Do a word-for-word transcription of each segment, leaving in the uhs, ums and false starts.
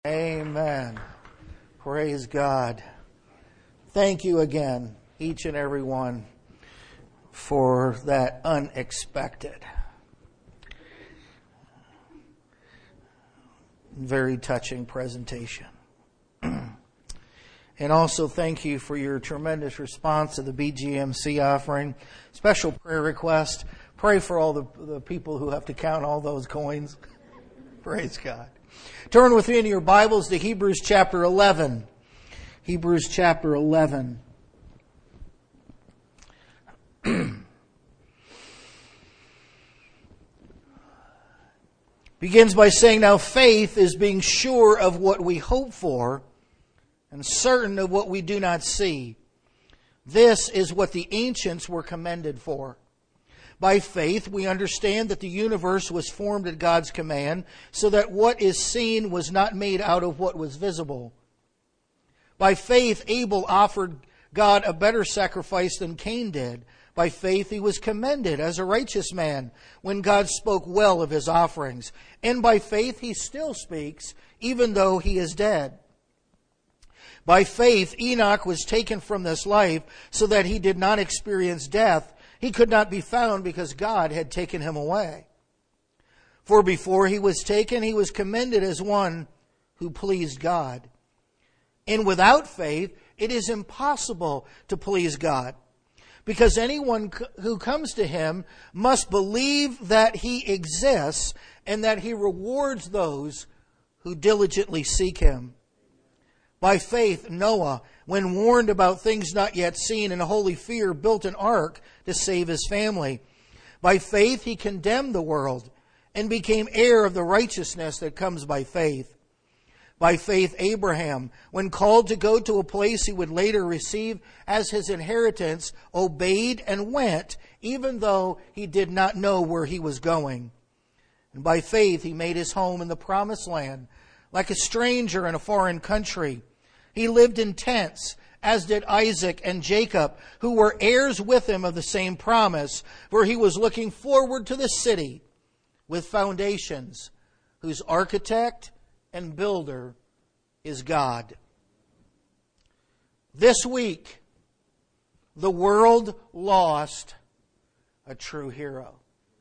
Amen. Praise God. Thank you again, each and every one, for that unexpected, very touching presentation. And also thank you for your tremendous response to the B G M C offering. Special prayer request. Pray for all the, the people who have to count all those coins. Praise God. Turn with me in your Bibles to Hebrews chapter eleven. Hebrews chapter eleven. Begins by saying, now faith is being sure of what we hope for and certain of what we do not see. This is what the ancients were commended for. By faith, we understand that the universe was formed at God's command, so that what is seen was not made out of what was visible. By faith, Abel offered God a better sacrifice than Cain did. By faith, he was commended as a righteous man when God spoke well of his offerings. And by faith, he still speaks, even though he is dead. By faith, Enoch was taken from this life so that he did not experience death. He could not be found because God had taken him away. For before he was taken, he was commended as one who pleased God. And without faith, it is impossible to please God, because anyone who comes to him must believe that he exists and that he rewards those who diligently seek him. By faith, Noah, when warned about things not yet seen in holy fear, built an ark to save his family. By faith, he condemned the world and became heir of the righteousness that comes by faith. By faith, Abraham, when called to go to a place he would later receive as his inheritance, obeyed and went, even though he did not know where he was going. And by faith, he made his home in the promised land, like a stranger in a foreign country. He lived in tents, as did Isaac and Jacob, who were heirs with him of the same promise, for he was looking forward to the city with foundations, whose architect and builder is God. This week, the world lost a true hero.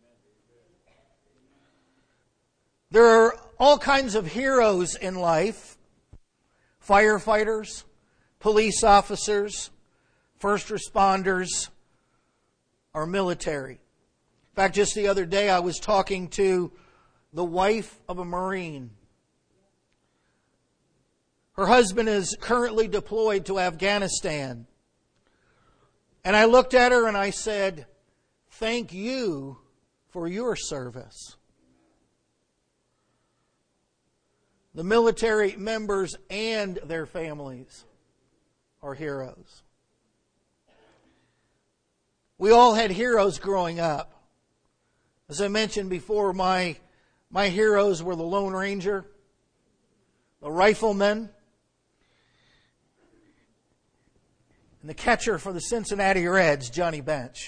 There are all kinds of heroes in life. Firefighters, police officers, first responders, or military. In fact, just the other day I was talking to the wife of a Marine. Her husband is currently deployed to Afghanistan. And I looked at her and I said, thank you for your service. The military members and their families are heroes. We all had heroes growing up. As I mentioned before, my, my heroes were the Lone Ranger, the Rifleman, and the catcher for the Cincinnati Reds, Johnny Bench.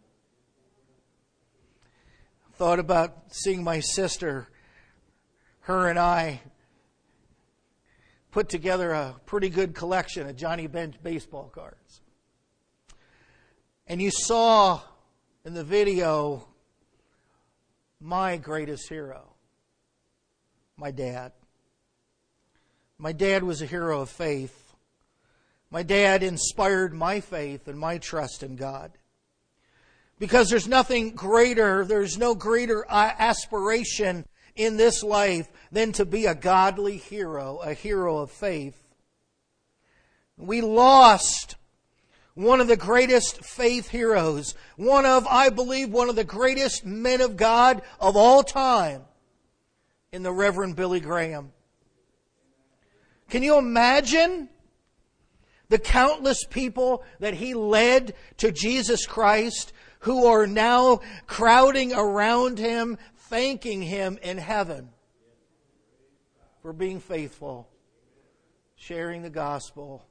Thought about seeing my sister, her and I, put together a pretty good collection of Johnny Bench baseball cards. And you saw in the video my greatest hero, my dad. My dad was a hero of faith. My dad inspired my faith and my trust in God. Because there's nothing greater, there's no greater aspiration in this life than to be a godly hero, a hero of faith. We lost one of the greatest faith heroes, one of, I believe, one of the greatest men of God of all time, in the Reverend Billy Graham. Can you imagine the countless people that he led to Jesus Christ, who are now crowding around him, thanking him in heaven for being faithful, sharing the gospel,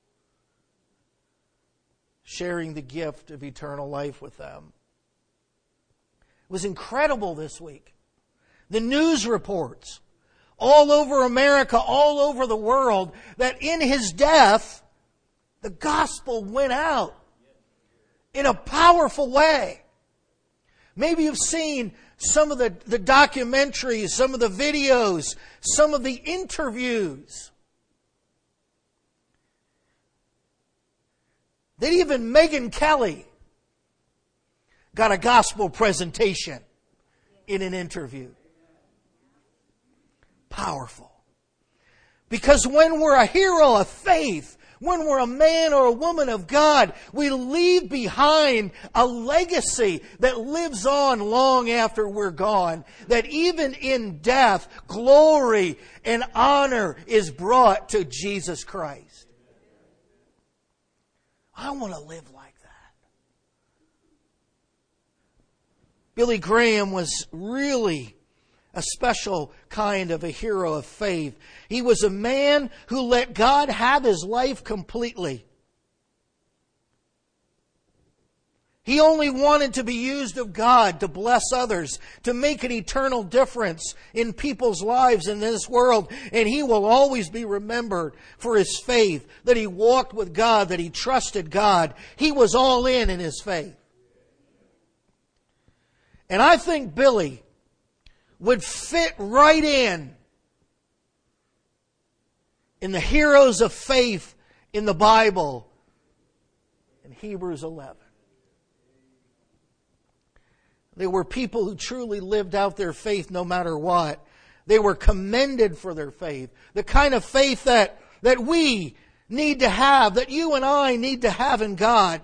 sharing the gift of eternal life with them. It was incredible this week. The news reports all over America, all over the world, that in his death, the gospel went out in a powerful way. Maybe you've seen some of the, the documentaries, some of the videos, some of the interviews. That even Megyn Kelly got a gospel presentation in an interview. Powerful. Because when we're a hero of faith, when we're a man or a woman of God, we leave behind a legacy that lives on long after we're gone. That even in death, glory and honor is brought to Jesus Christ. I want to live like that. Billy Graham was really a special kind of a hero of faith. He was a man who let God have his life completely. He only wanted to be used of God to bless others, to make an eternal difference in people's lives in this world. And he will always be remembered for his faith, that he walked with God, that he trusted God. He was all in in his faith. And I think Billy would fit right in in the heroes of faith in the Bible in Hebrews eleven. They were people who truly lived out their faith no matter what. They were commended for their faith. The kind of faith that, that we need to have, that you and I need to have in God.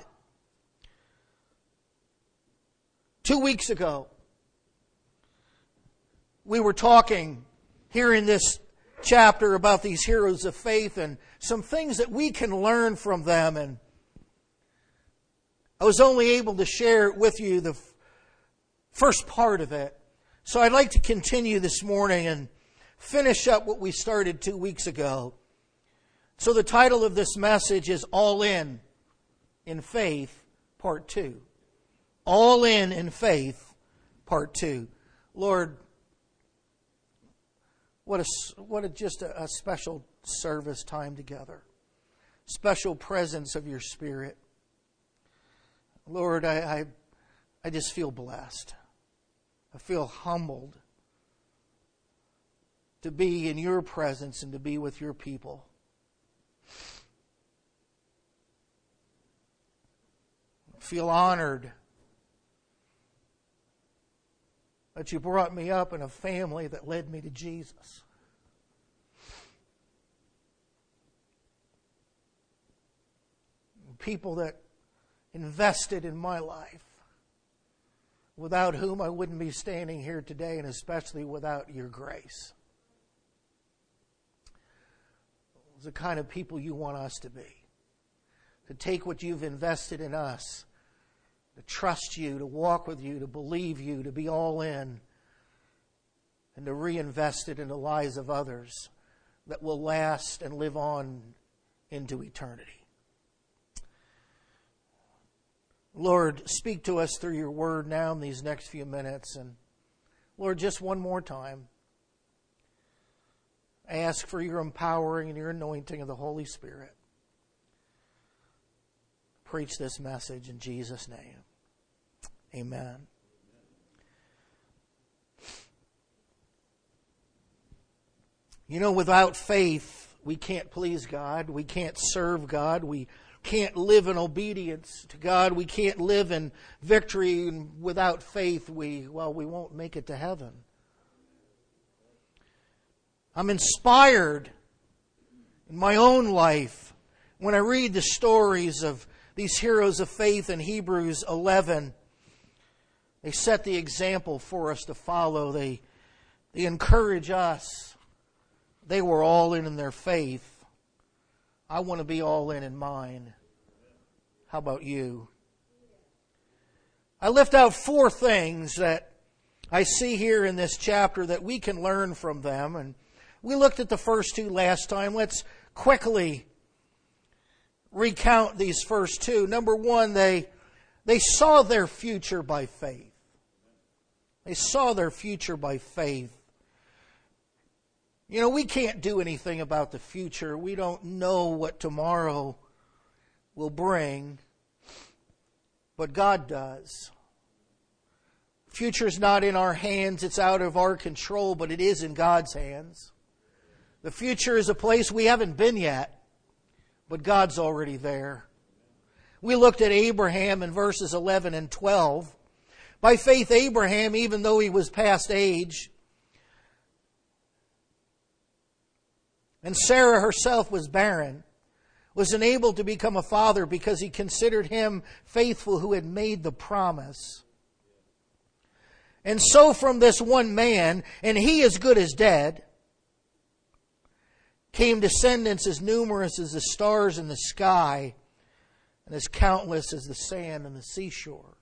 Two weeks ago, we were talking here in this chapter about these heroes of faith and some things that we can learn from them. And I was only able to share with you the first part of it. So I'd like to continue this morning and finish up what we started two weeks ago. So the title of this message is All In in Faith, Part two. All In in Faith, Part two. Lord, what a, what a just a, a special service time together. Special presence of your Spirit. Lord, I, I, I just feel blessed. I feel humbled to be in your presence and to be with your people. I feel honored that you brought me up in a family that led me to Jesus. People that invested in my life, without whom I wouldn't be standing here today, and especially without your grace. It's the kind of people you want us to be. To take what you've invested in us, to trust you, to walk with you, to believe you, to be all in, and to reinvest it in the lives of others that will last and live on into eternity. Lord, speak to us through your word now in these next few minutes. And Lord, just one more time, I ask for your empowering and your anointing of the Holy Spirit. Preach this message in Jesus' name. Amen. You know, without faith, we can't please God. We can't serve God. We can't live in obedience to God. We can't live in victory. And without faith, we, well, we won't make it to heaven. I'm inspired in my own life when I read the stories of these heroes of faith in Hebrews eleven. They set the example for us to follow. They, they encourage us. They were all in in their faith. I want to be all in in mine. How about you? I lift out four things that I see here in this chapter that we can learn from them. And we looked at the first two last time. Let's quickly recount these first two. Number one, they, they saw their future by faith. They saw their future by faith. You know, we can't do anything about the future. We don't know what tomorrow will bring, but God does. Future's not in our hands, it's out of our control, but it is in God's hands. The future is a place we haven't been yet, but God's already there. We looked at Abraham in verses eleven and twelve. By faith, Abraham, even though he was past age, and Sarah herself was barren, was enabled to become a father because he considered him faithful who had made the promise. And so from this one man, and he as good as dead, came descendants as numerous as the stars in the sky and as countless as the sand on the seashore.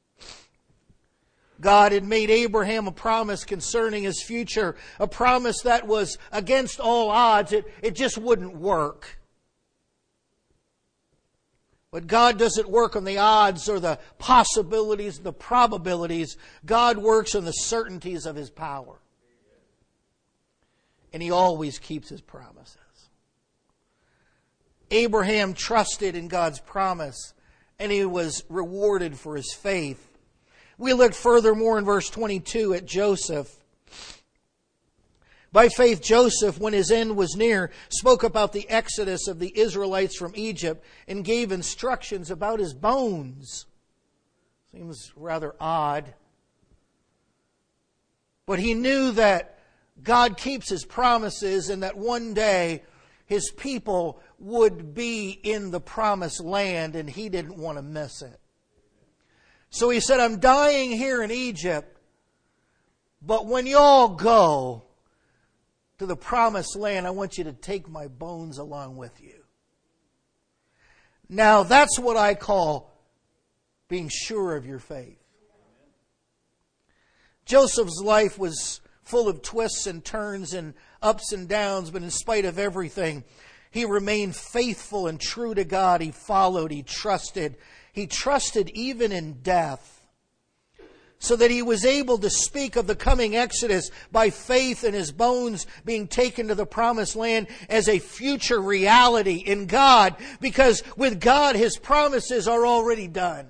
God had made Abraham a promise concerning his future, a promise that was against all odds. It, it just wouldn't work. But God doesn't work on the odds or the possibilities, the probabilities. God works on the certainties of His power. And He always keeps His promises. Abraham trusted in God's promise, and he was rewarded for his faith. We look furthermore in verse twenty-two at Joseph. By faith, Joseph, when his end was near, spoke about the exodus of the Israelites from Egypt and gave instructions about his bones. Seems rather odd. But he knew that God keeps His promises and that one day His people would be in the promised land, and he didn't want to miss it. So he said, I'm dying here in Egypt, but when y'all go to the promised land, I want you to take my bones along with you. Now, that's what I call being sure of your faith. Joseph's life was full of twists and turns and ups and downs, but in spite of everything, he remained faithful and true to God. He followed, he trusted. He trusted even in death, so that he was able to speak of the coming Exodus by faith in his bones being taken to the promised land as a future reality in God, because with God, His promises are already done.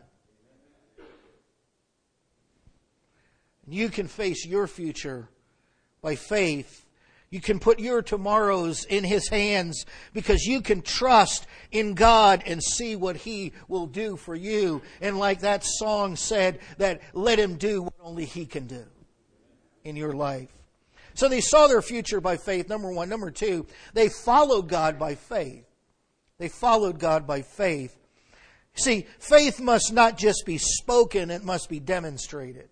You can face your future by faith. You can put your tomorrows in His hands because you can trust in God and see what He will do for you. And like that song said, that let Him do what only He can do in your life. So they saw their future by faith, number one. Number two, they followed God by faith. They followed God by faith. See, faith must not just be spoken, it must be demonstrated.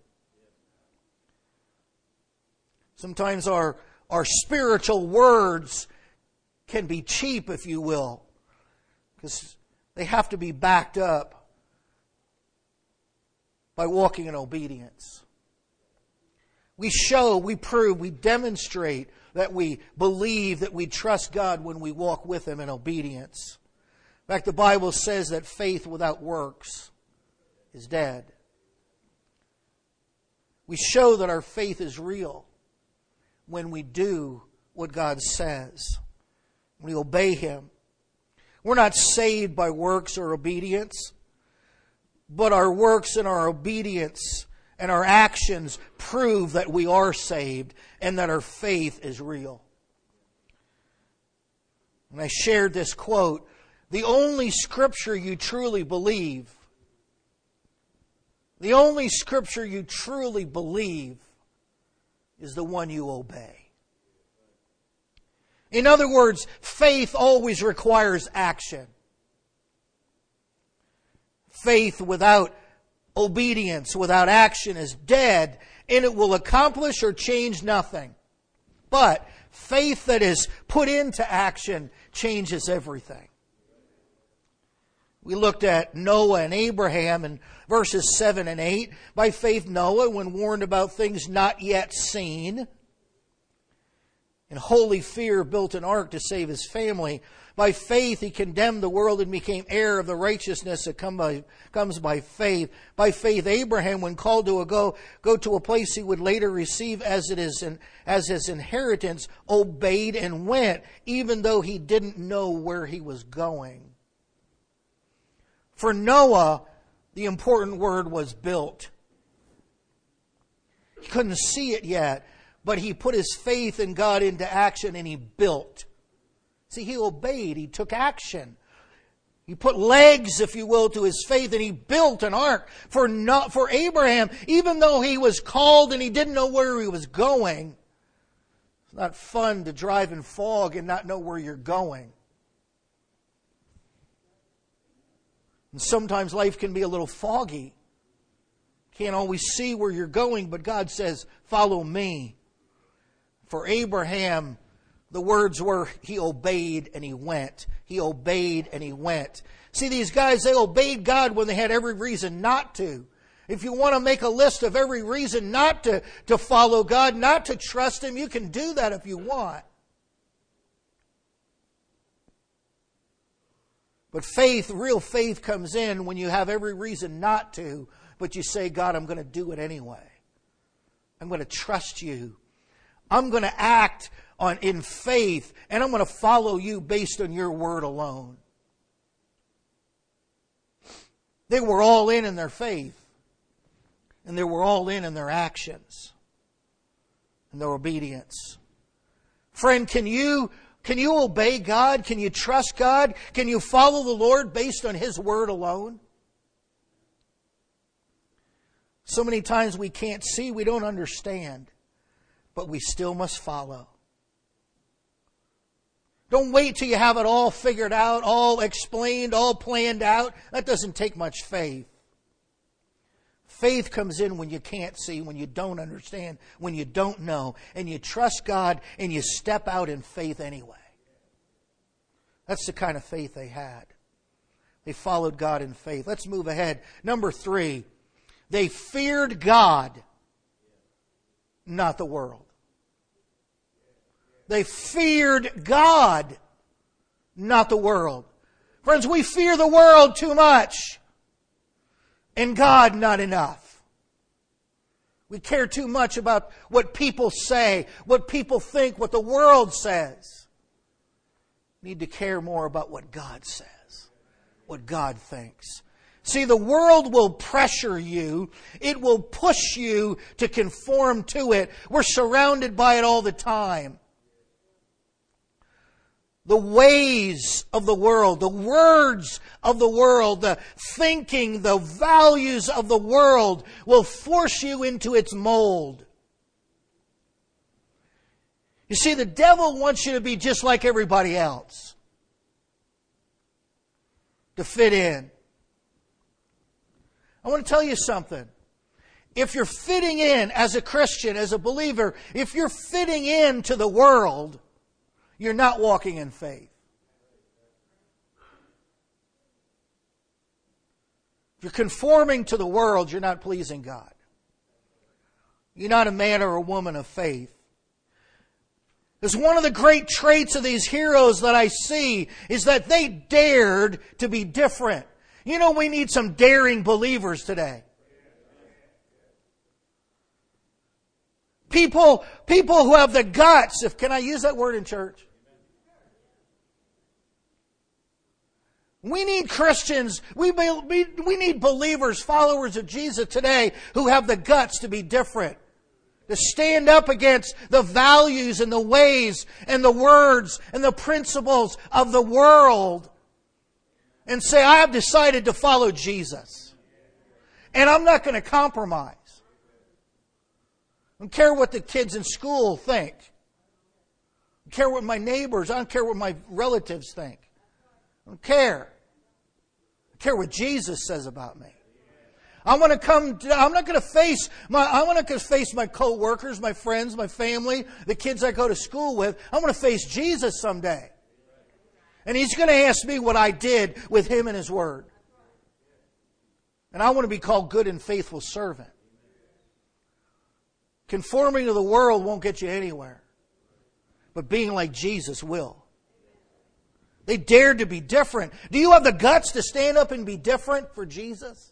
Sometimes our Our spiritual words can be cheap, if you will, because they have to be backed up by walking in obedience. We show, we prove, we demonstrate that we believe, that we trust God when we walk with Him in obedience. In fact, the Bible says that faith without works is dead. We show that our faith is real when we do what God says, when we obey Him. We're not saved by works or obedience, but our works and our obedience and our actions prove that we are saved and that our faith is real. And I shared this quote, the only Scripture you truly believe, the only Scripture you truly believe is the one you obey. In other words, faith always requires action. Faith without obedience, without action is dead, and it will accomplish or change nothing. But faith that is put into action changes everything. We looked at Noah and Abraham in verses seven and eight. By faith, Noah, when warned about things not yet seen, in holy fear built an ark to save his family. By faith he condemned the world and became heir of the righteousness that come by, comes by faith. By faith Abraham, when called to a go, go to a place he would later receive as it is an, as his inheritance, obeyed and went, even though he didn't know where he was going. For Noah, the important word was built. He couldn't see it yet, but he put his faith in God into action and he built. See, he obeyed. He took action. He put legs, if you will, to his faith, and he built an ark. For not, for Abraham, even though he was called and he didn't know where he was going, it's not fun to drive in fog and not know where you're going. And sometimes life can be a little foggy. Can't always see where you're going, but God says, follow me. For Abraham, the words were, he obeyed and he went. He obeyed and he went. See, these guys, they obeyed God when they had every reason not to. If you want to make a list of every reason not to, to follow God, not to trust Him, you can do that if you want. But faith, real faith comes in when you have every reason not to, but you say, God, I'm going to do it anyway. I'm going to trust you. I'm going to act on in faith, and I'm going to follow you based on your word alone. They were all in in their faith, and they were all in in their actions and their obedience. Friend, can you can you obey God? Can you trust God? Can you follow the Lord based on His word alone? So many times we can't see, we don't understand, but we still must follow. Don't wait till you have it all figured out, all explained, all planned out. That doesn't take much faith. Faith comes in when you can't see, when you don't understand, when you don't know, and you trust God and you step out in faith anyway. That's the kind of faith they had. They followed God in faith. Let's move ahead. Number three, they feared God, not the world. They feared God, not the world. Friends, we fear the world too much, and God not enough. We care too much about what people say, what people think, what the world says. We need to care more about what God says, what God thinks. See, the world will pressure you. It will push you to conform to it. We're surrounded by it all the time. The ways of the world, the words of the world, the thinking, the values of the world will force you into its mold. You see, the devil wants you to be just like everybody else, to fit in. I want to tell you something. If you're fitting in as a Christian, as a believer, if you're fitting into the world, you're not walking in faith. If you're conforming to the world, you're not pleasing God. You're not a man or a woman of faith. Because one of the great traits of these heroes that I see is that they dared to be different. You know, we need some daring believers today. People, people who have the guts, if can I use that word in church? We need Christians, we, we, we need believers, followers of Jesus today who have the guts to be different. To stand up against the values and the ways and the words and the principles of the world. And say, I have decided to follow Jesus. And I'm not going to compromise. I don't care what the kids in school think. I don't care what my neighbors, I don't care what my relatives think. I don't care. I care what Jesus says about me. I want to come, to, I'm not going to face my, I want to face my co-workers, my friends, my family, the kids I go to school with. I want to face Jesus someday. And He's going to ask me what I did with Him and His Word. And I want to be called good and faithful servant. Conforming to the world won't get you anywhere. but being like Jesus will. They dared to be different. Do you have the guts to stand up and be different for Jesus?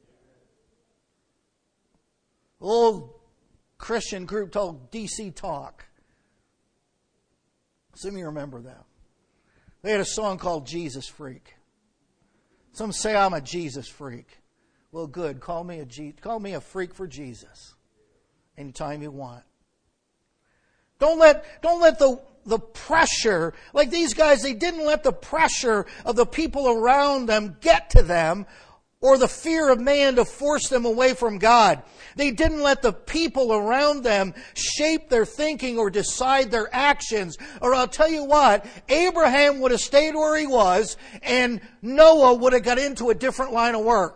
Old Christian group called D C Talk. Some of you remember them. They had a song called Jesus Freak. Some say I'm a Jesus freak. Well, good. Call me a G- call me a freak for Jesus anytime you want. Don't let don't let the the pressure, like these guys, they didn't let the pressure of the people around them get to them, or the fear of man to force them away from God. They didn't let the people around them shape their thinking or decide their actions. Or I'll tell you what, Abraham would have stayed where he was, and Noah would have got into a different line of work.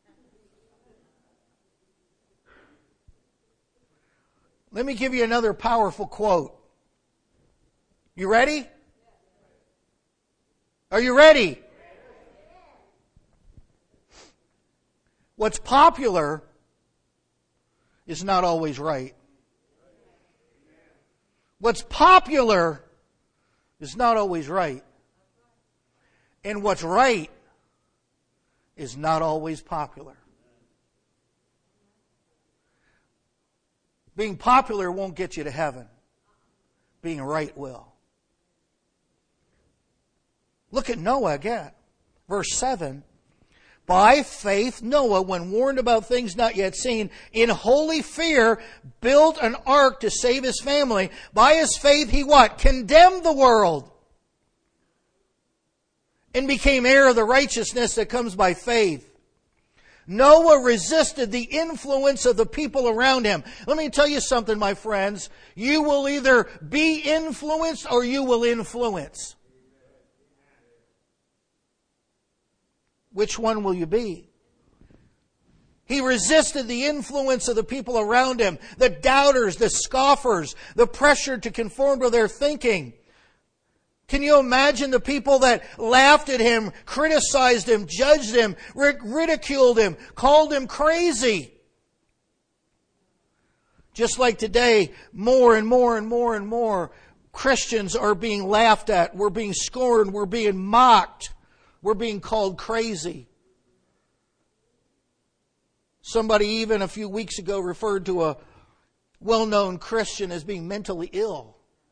Let me give you another powerful quote. You ready? Are you ready? What's popular is not always right. What's popular is not always right. And what's right is not always popular. Being popular won't get you to heaven. Being right will. Look at Noah again. Verse seven. By faith, Noah, when warned about things not yet seen, in holy fear, built an ark to save his family. By his faith, he what? Condemned the world. And became heir of the righteousness that comes by faith. Noah resisted the influence of the people around him. Let me tell you something, my friends. You will either be influenced or you will influence. Which one will you be? He resisted the influence of the people around him, the doubters, the scoffers, the pressure to conform to their thinking. Can you imagine the people that laughed at him, criticized him, judged him, ridiculed him, called him crazy? Just like today, more and more and more and more Christians are being laughed at. We're being scorned. We're being mocked. We're being called crazy. Somebody even a few weeks ago referred to a well-known Christian as being mentally ill.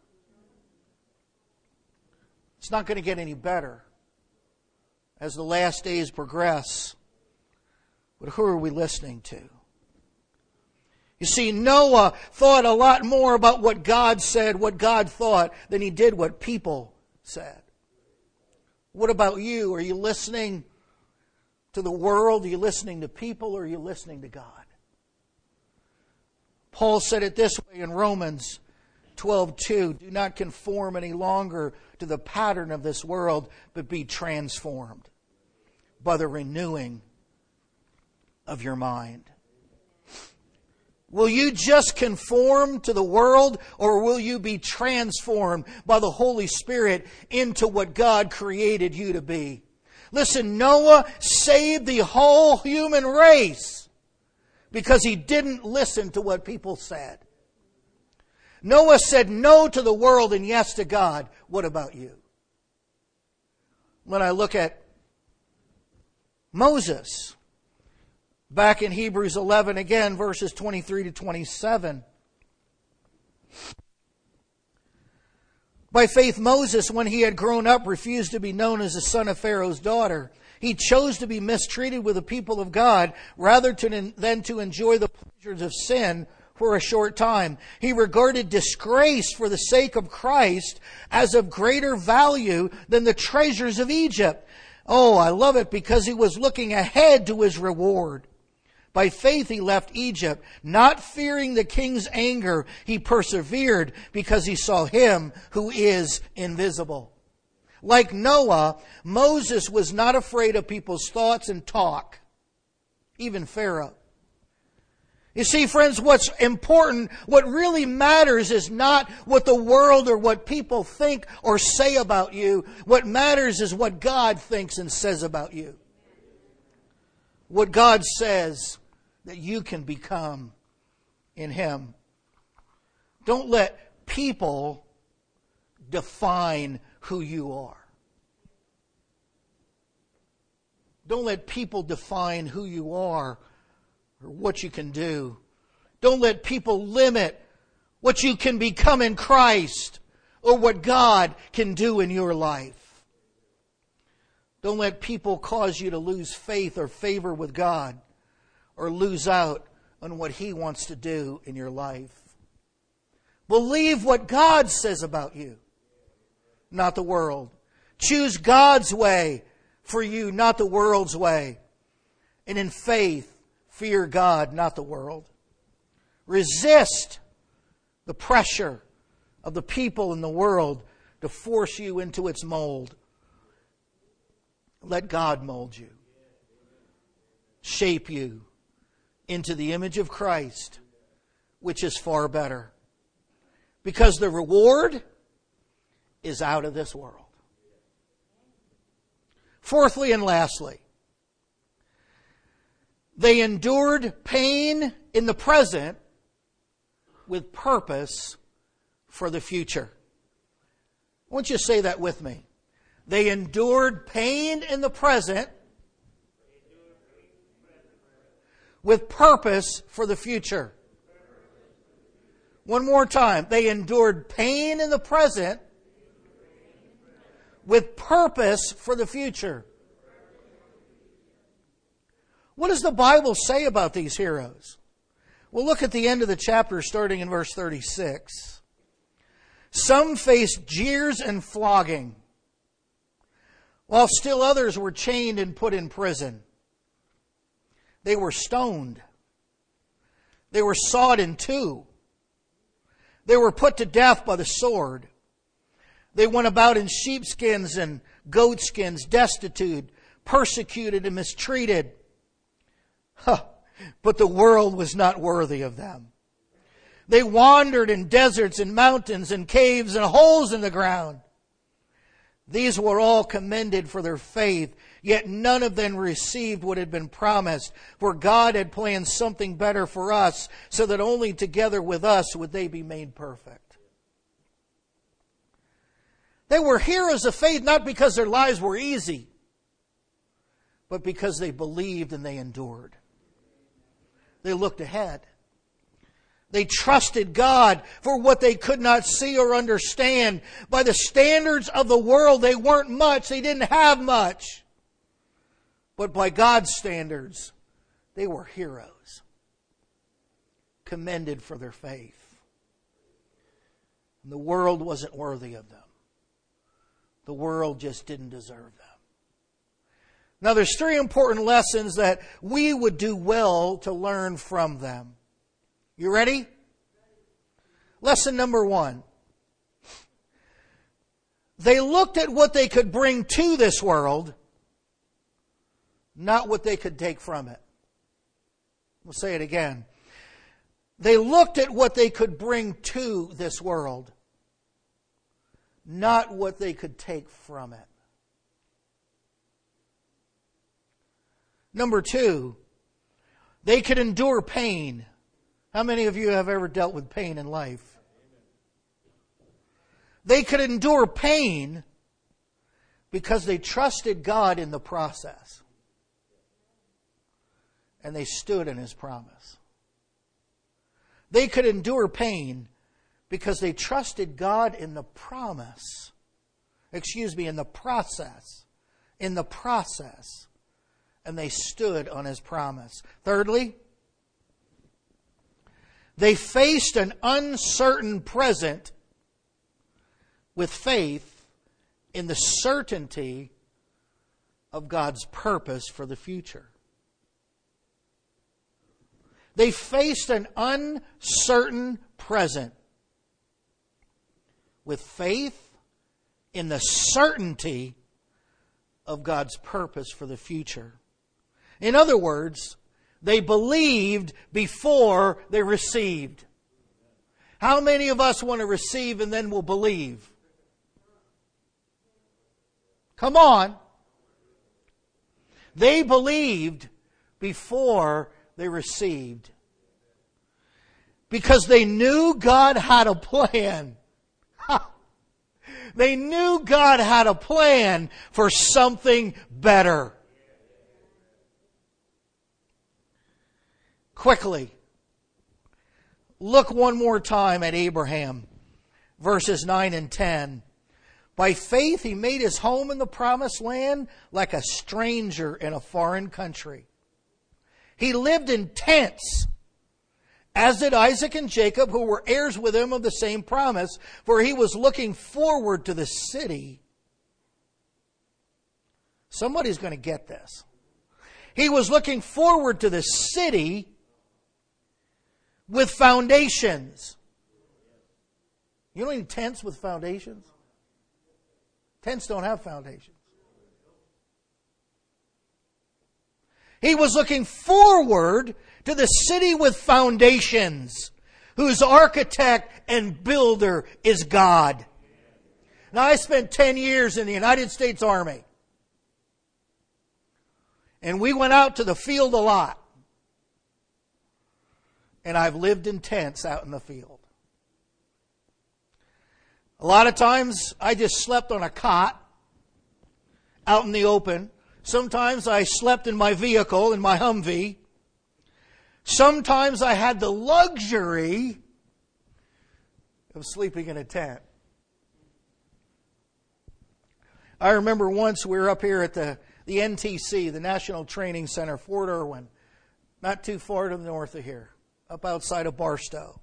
It's not going to get any better as the last days progress. But who are we listening to? You see, Noah thought a lot more about what God said, what God thought, than he did what people said. What about you? Are you listening to the world? Are you listening to people? Or are you listening to God? Paul said it this way in Romans twelve two. Do not conform any longer to the pattern of this world, but be transformed by the renewing of your mind. Will you just conform to the world, or will you be transformed by the Holy Spirit into what God created you to be? Listen, Noah saved the whole human race because he didn't listen to what people said. Noah said no to the world and yes to God. What about you? When I look at Moses, back in Hebrews eleven again, verses twenty-three to twenty-seven. By faith, Moses, when he had grown up, refused to be known as the son of Pharaoh's daughter. He chose to be mistreated with the people of God rather to, than to enjoy the pleasures of sin for a short time. He regarded disgrace for the sake of Christ as of greater value than the treasures of Egypt. Oh, I love it because he was looking ahead to his reward. By faith he left Egypt, not fearing the king's anger. He persevered because he saw him who is invisible. Like Noah, Moses was not afraid of people's thoughts and talk, even Pharaoh. You see, friends, what's important, what really matters is not what the world or what people think or say about you. What matters is what God thinks and says about you. What God says that you can become in Him. Don't let people define who you are. Don't let people define who you are or what you can do. Don't let people limit what you can become in Christ or what God can do in your life. Don't let people cause you to lose faith or favor with God or lose out on what He wants to do in your life. Believe what God says about you, not the world. Choose God's way for you, not the world's way. And in faith, fear God, not the world. Resist the pressure of the people in the world to force you into its mold. Let God mold you, shape you into the image of Christ, which is far better. Because the reward is out of this world. Fourthly and lastly, they endured pain in the present with purpose for the future. I want you to say that with me. They endured pain in the present with purpose for the future. One more time. They endured pain in the present with purpose for the future. What does the Bible say about these heroes? Well, look at the end of the chapter starting in verse thirty-six. Some faced jeers and flogging, while still others were chained and put in prison. They were stoned. They were sawed in two. They were put to death by the sword. They went about in sheepskins and goatskins, destitute, persecuted, and mistreated. Huh. But the world was not worthy of them. They wandered in deserts and mountains and caves and holes in the ground. These were all commended for their faith, yet none of them received what had been promised, for God had planned something better for us, so that only together with us would they be made perfect. They were heroes of faith not because their lives were easy, but because they believed and they endured. They looked ahead. They trusted God for what they could not see or understand. By the standards of the world, they weren't much. They didn't have much. But by God's standards, they were heroes, commended for their faith. And the world wasn't worthy of them. The world just didn't deserve them. Now, there's three important lessons that we would do well to learn from them. You ready? Lesson number one. They looked at what they could bring to this world, not what they could take from it. We'll say it again. They looked at what they could bring to this world, not what they could take from it. Number two, they could endure pain. How many of you have ever dealt with pain in life? They could endure pain because they trusted God in the process. And they stood in His promise. They could endure pain because they trusted God in the promise. Excuse me, in the process. In the process. And they stood on His promise. Thirdly, they faced an uncertain present with faith in the certainty of God's purpose for the future. They faced an uncertain present with faith in the certainty of God's purpose for the future. In other words, they believed before they received. How many of us want to receive and then will believe? Come on. They believed before they received. Because they knew God had a plan. They knew God had a plan for something better. Quickly, look one more time at Abraham, verses nine and ten. By faith he made his home in the promised land like a stranger in a foreign country. He lived in tents, as did Isaac and Jacob, who were heirs with him of the same promise, for he was looking forward to the city. Somebody's going to get this. He was looking forward to the city with foundations. You don't need tents with foundations? Tents don't have foundations. He was looking forward to the city with foundations, whose architect and builder is God. Now, I spent ten years in the United States Army. And we went out to the field a lot. And I've lived in tents out in the field. A lot of times I just slept on a cot out in the open. Sometimes I slept in my vehicle, in my Humvee. Sometimes I had the luxury of sleeping in a tent. I remember once we were up here at the, the N T C, the National Training Center, Fort Irwin, not too far to the north of here, up outside of Barstow.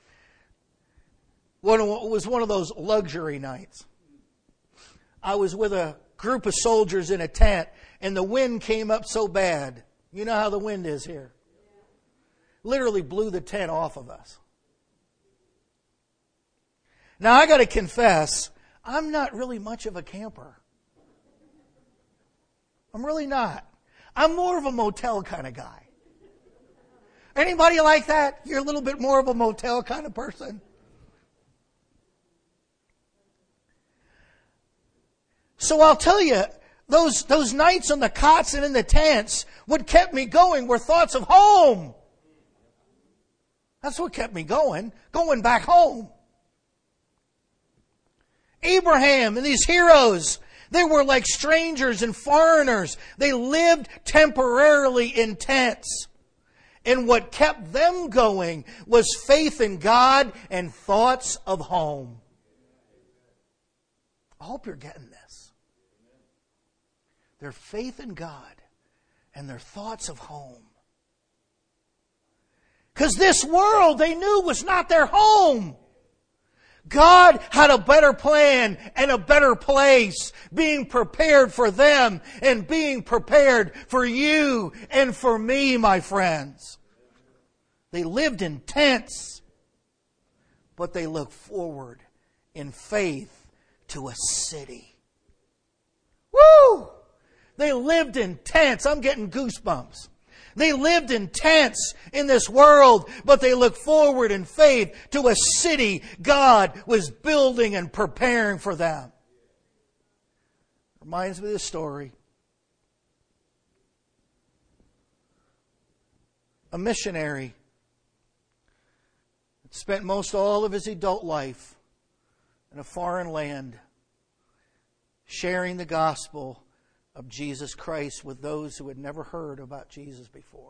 One of, it was one of those luxury nights. I was with a group of soldiers in a tent, and the wind came up so bad. You know how the wind is here. Literally blew the tent off of us. Now, I got to confess, I'm not really much of a camper. I'm really not. I'm more of a motel kind of guy. Anybody like that? You're a little bit more of a motel kind of person? So I'll tell you, those, those nights on the cots and in the tents, what kept me going were thoughts of home. That's what kept me going, going back home. Abraham and these heroes, they were like strangers and foreigners. They lived temporarily in tents. And what kept them going was faith in God and thoughts of home. I hope you're getting this. Their faith in God and their thoughts of home. Because this world they knew was not their home. God had a better plan and a better place being prepared for them and being prepared for you and for me, my friends. They lived in tents, but they looked forward in faith to a city. Woo! They lived in tents. I'm getting goosebumps. They lived in tents in this world, but they looked forward in faith to a city God was building and preparing for them. Reminds me of this story. A missionary that spent most all of his adult life in a foreign land, sharing the gospel of Jesus Christ with those who had never heard about Jesus before.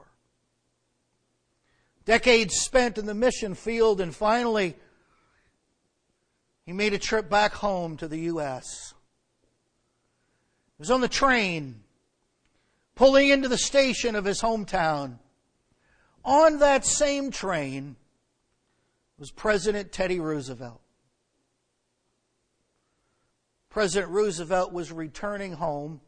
Decades spent in the mission field, and finally he made a trip back home to the U S He was on the train, pulling into the station of his hometown. On that same train was President Teddy Roosevelt. President Roosevelt was returning home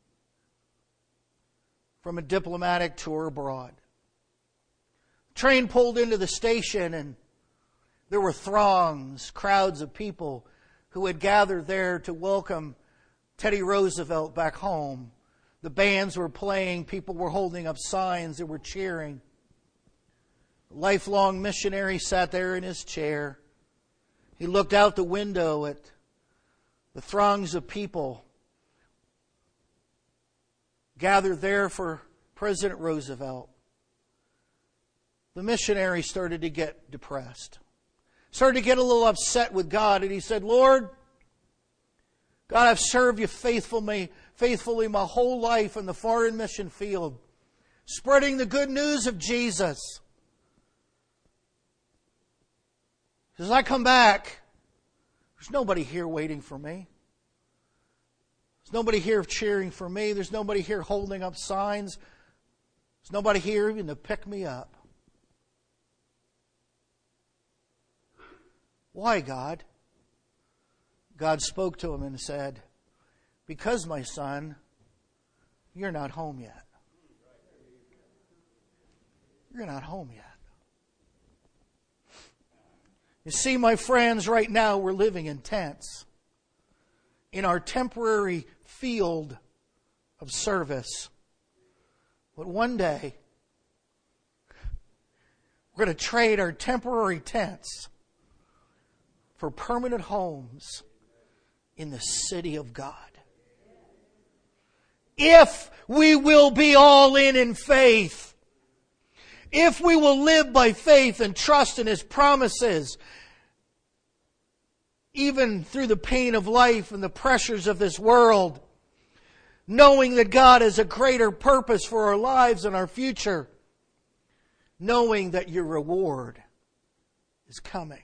from a diplomatic tour abroad. The train pulled into the station, and there were throngs, crowds of people who had gathered there to welcome Teddy Roosevelt back home. The bands were playing, people were holding up signs, they were cheering. The lifelong missionary sat there in his chair. He looked out the window at the throngs of people gathered there for President Roosevelt. The missionary started to get depressed. Started to get a little upset with God, and he said, Lord, God, I've served you faithfully, faithfully my whole life in the foreign mission field, spreading the good news of Jesus. As I come back, there's nobody here waiting for me. There's nobody here cheering for me. There's nobody here holding up signs. There's nobody here even to pick me up. Why, God? God spoke to him and said, because, my son, you're not home yet. You're not home yet. You see, my friends, right now we're living in tents. In our temporary field of service. But one day, we're going to trade our temporary tents for permanent homes in the city of God. If we will be all in in faith, if we will live by faith and trust in His promises, even through the pain of life and the pressures of this world, knowing that God has a greater purpose for our lives and our future, knowing that your reward is coming.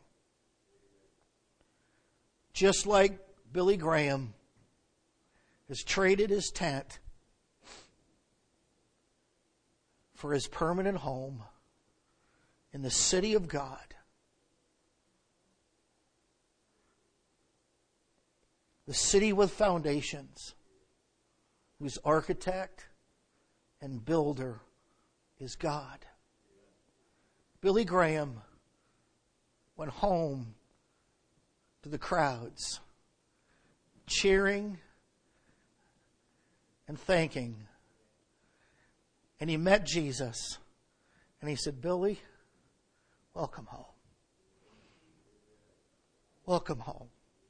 Just like Billy Graham has traded his tent for his permanent home in the city of God. The city with foundations, whose architect and builder is God. Billy Graham went home to the crowds, cheering and thanking. And he met Jesus. And he said, Billy, welcome home. Welcome home.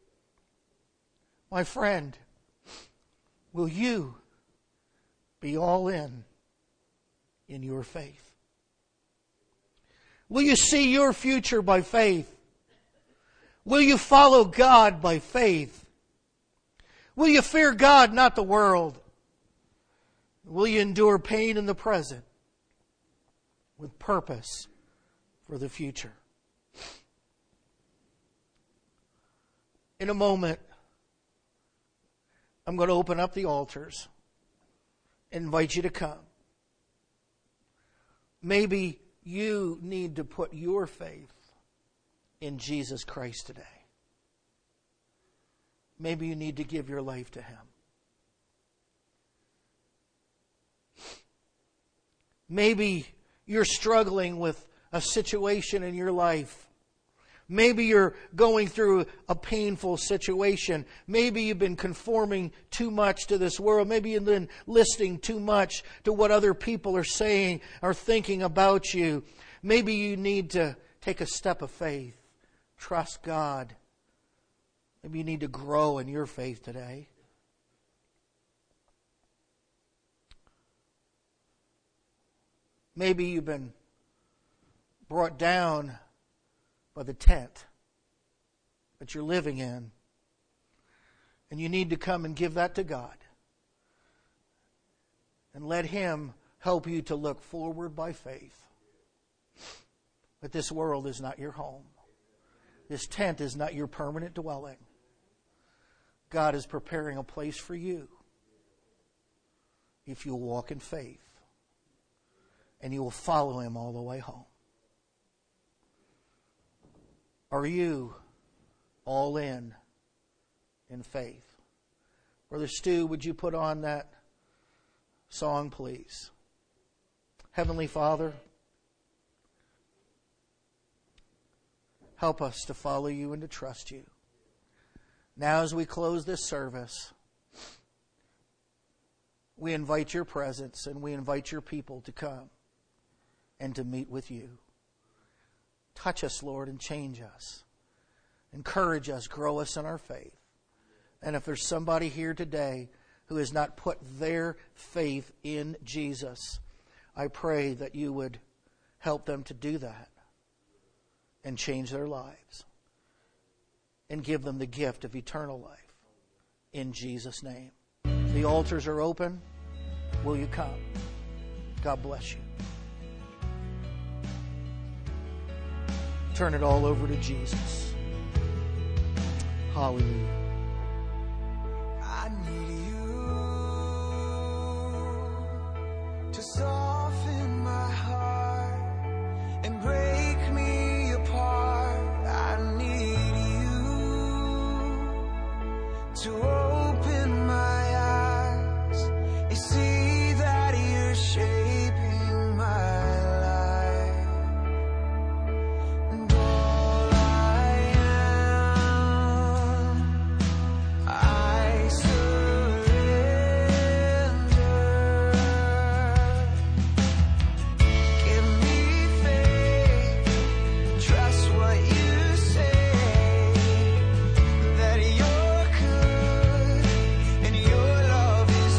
My friend, will you be all in in your faith? Will you see your future by faith? Will you follow God by faith? Will you fear God, not the world? Will you endure pain in the present with purpose for the future? In a moment, I'm going to open up the altars and invite you to come. Maybe you need to put your faith in Jesus Christ today. Maybe you need to give your life to Him. Maybe you're struggling with a situation in your life. Maybe you're going through a painful situation. Maybe you've been conforming too much to this world. Maybe you've been listening too much to what other people are saying or thinking about you. Maybe you need to take a step of faith. Trust God. Maybe you need to grow in your faith today. Maybe you've been brought down by the tent that you're living in, and you need to come and give that to God and let Him help you to look forward by faith. But this world is not your home. This tent is not your permanent dwelling. God is preparing a place for you if you'll walk in faith and you will follow Him all the way home. Are you all in in faith? Brother Stu, would you put on that song, please? Heavenly Father, help us to follow you and to trust you. Now as we close this service, we invite your presence and we invite your people to come and to meet with you. Touch us, Lord, and change us. Encourage us, grow us in our faith. And if there's somebody here today who has not put their faith in Jesus, I pray that you would help them to do that and change their lives and give them the gift of eternal life in Jesus' name. The altars are open. Will you come? God bless you. Turn it all over to Jesus. Hallelujah. I need you to soften my heart and break me apart. I need you to open my eyes and see that you're shaping my life. And all I am, I surrender. Give me faith, trust what you say, that you're good and your love is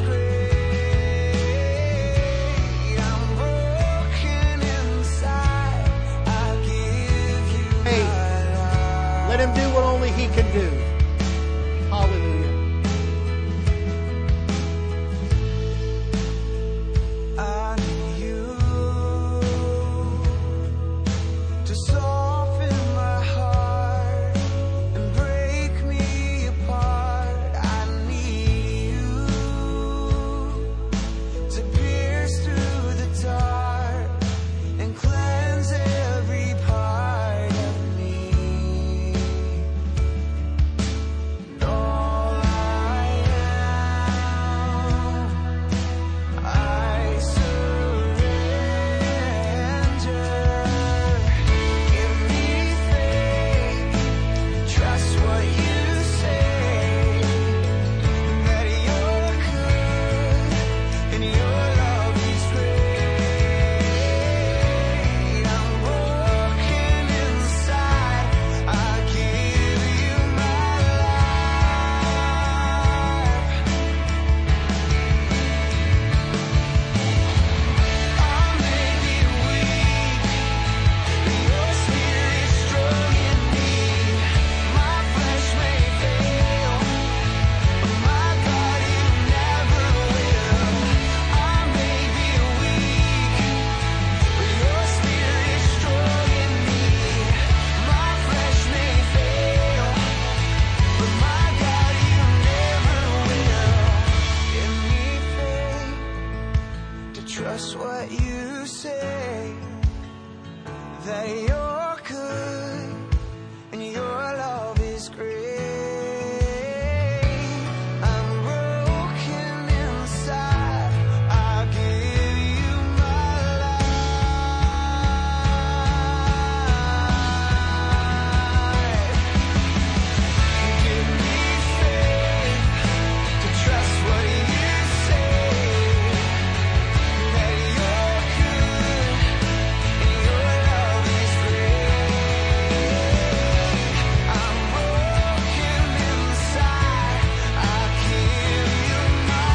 great. I'm broken inside, I give you Hey, my life. let Him do what only He can do. Hallelujah. I need you to soften my heart and break me apart. I need you to pierce through the dark and cleanse every part of me. And all I am, I surrender. Give me faith, trust what you say, that you're good and your love is great. I'm broken inside, I give you my life. I may be weak, but your spirit's strong in me. My flesh may fail, but my God, you never will. I may be weak, but your spirit's strong in me. My flesh may fail, but my God, you never will. Give me faith to trust what you say, that you're good and your love is great. I'm broken inside, I give you my life. Give me faith to trust what you say, that you're good and your love is great. I'm broken inside, I give you my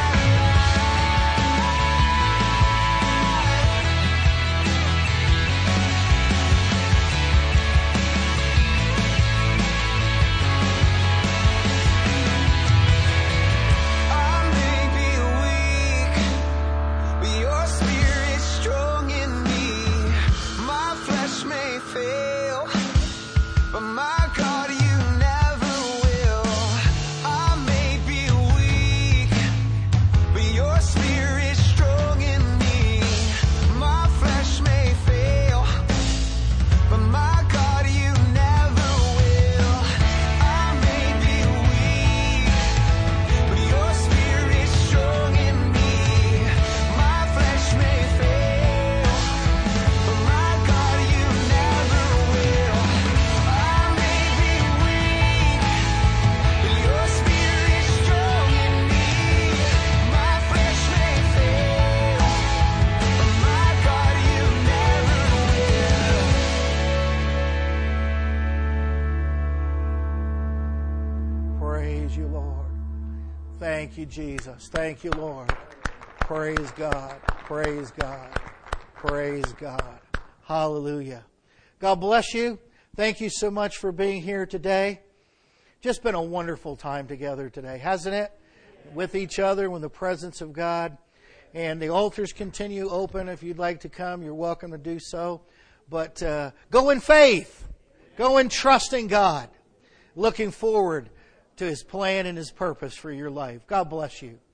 life. I may be weak, but your spirit's strong in me. My flesh may fail, but my God, you never will. I may be weak, but your spirit's strong in me. My flesh may fail, but my God, you never will. I may be weak, but your spirit's strong in me. My flesh may fail, but my God, you never will. I may be weak, but your spirit's strong in me. My flesh may fail, but my God, you never will. Praise you, Lord. Thank you, Jesus. Thank you, Lord. Praise God. Praise God. Praise God. Hallelujah. God bless you. Thank you so much for being here today. Just been a wonderful time together today, hasn't it? With each other, in the presence of God. And the altars continue open. If you'd like to come, you're welcome to do so. But uh, go in faith. Go in trusting God. Looking forward to His plan and His purpose for your life. God bless you.